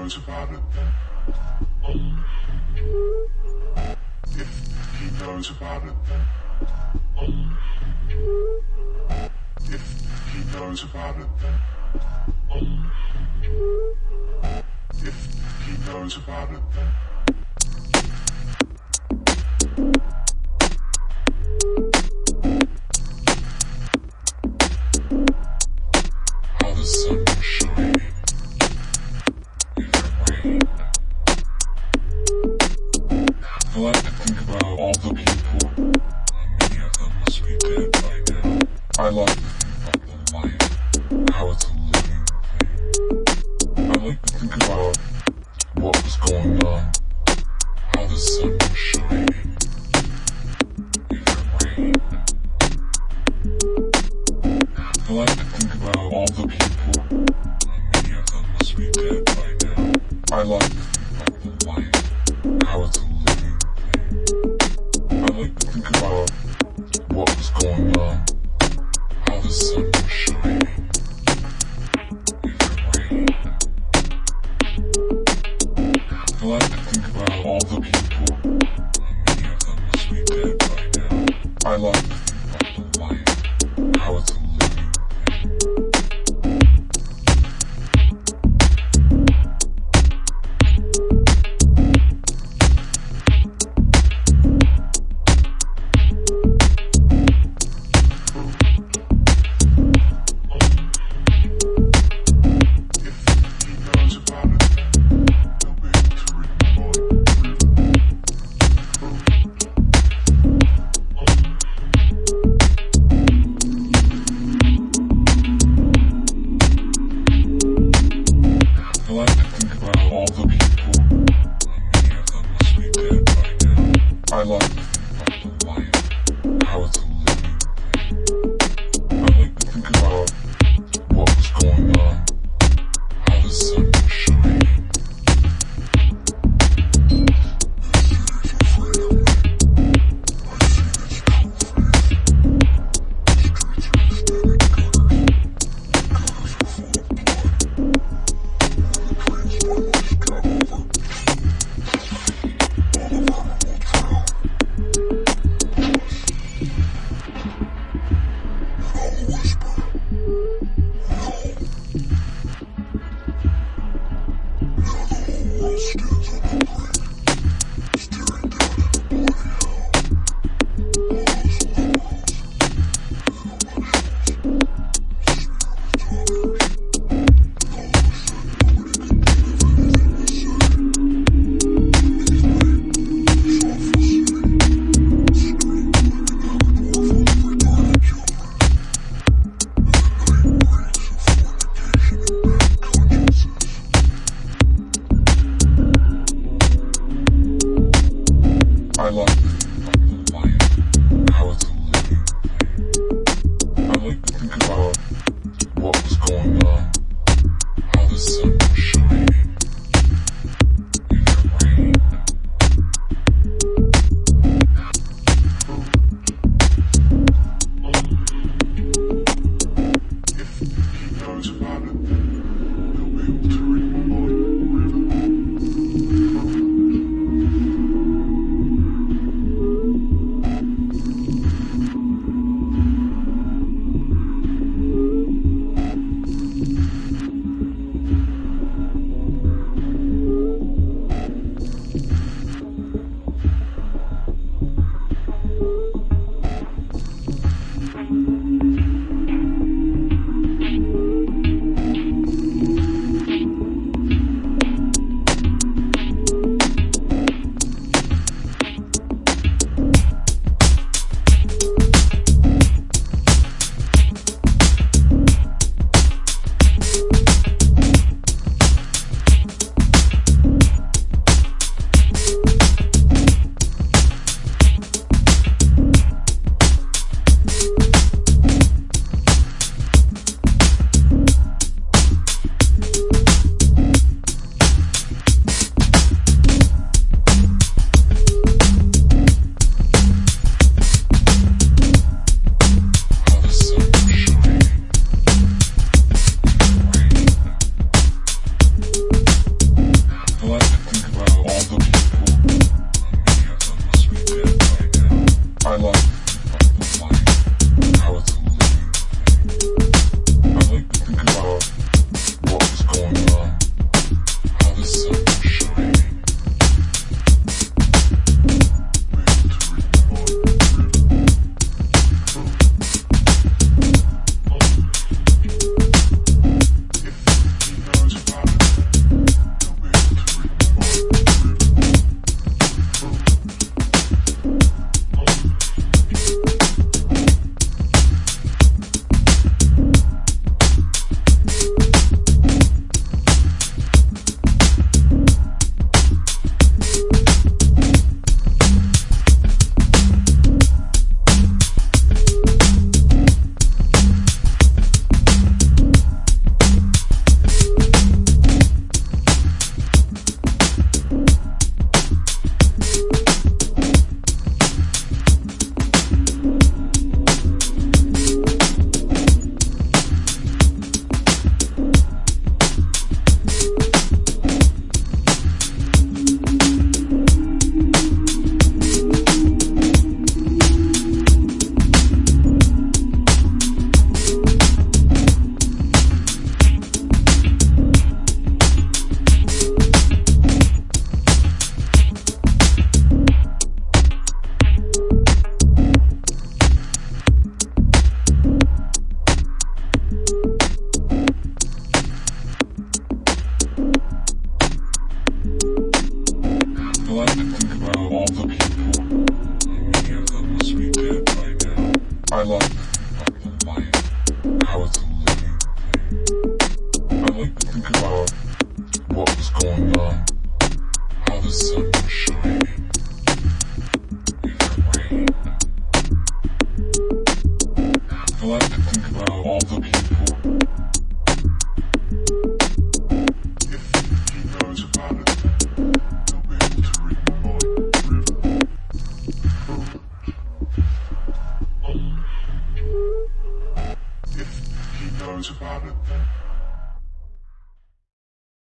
knows about it. If he knows about it. If he knows about it. If he knows about it. How the sun will shine in the rain. I like to think about all the people, many of them must be dead by now. I like to think about the life, how it's a living thing. I like to think about what was going on, how the sun was shining in the rain. I like to think about all the people, many of them must be dead by now. I like to think about the life, how it's a living thing. I like to think about what was going on, how the sun was shining in the rain. I like to think about all the people, many of them must be dead by now. I like to think about the life, how it's a living thing. I like to think about the life, how it's a living thing. I like to think about what was going on, how the sun was shining. I like to think about the life, how it's a living thing. I like to think about what was going on, how the sun was shining in the rain. If he knows about it, he'll be able to read my mind forever. think about what was going on, how the sun was shining in the rain. I like to think about all the people. If he knows about it, he'll be able to read my mind. If he knows about it,